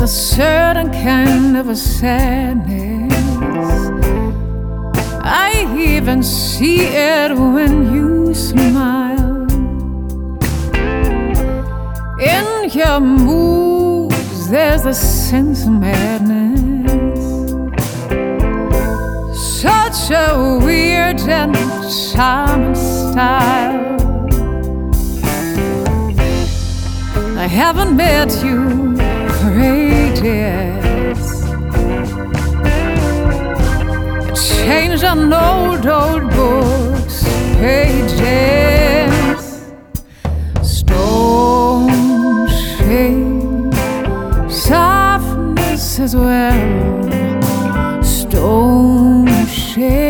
certain kind of a sadness. I even see it when you smile. In your moves there's a sense of madness, such a weird and charming style. I haven't met you for ages. Changed on old books, pages. Stone shade, softness as well. Stone shade.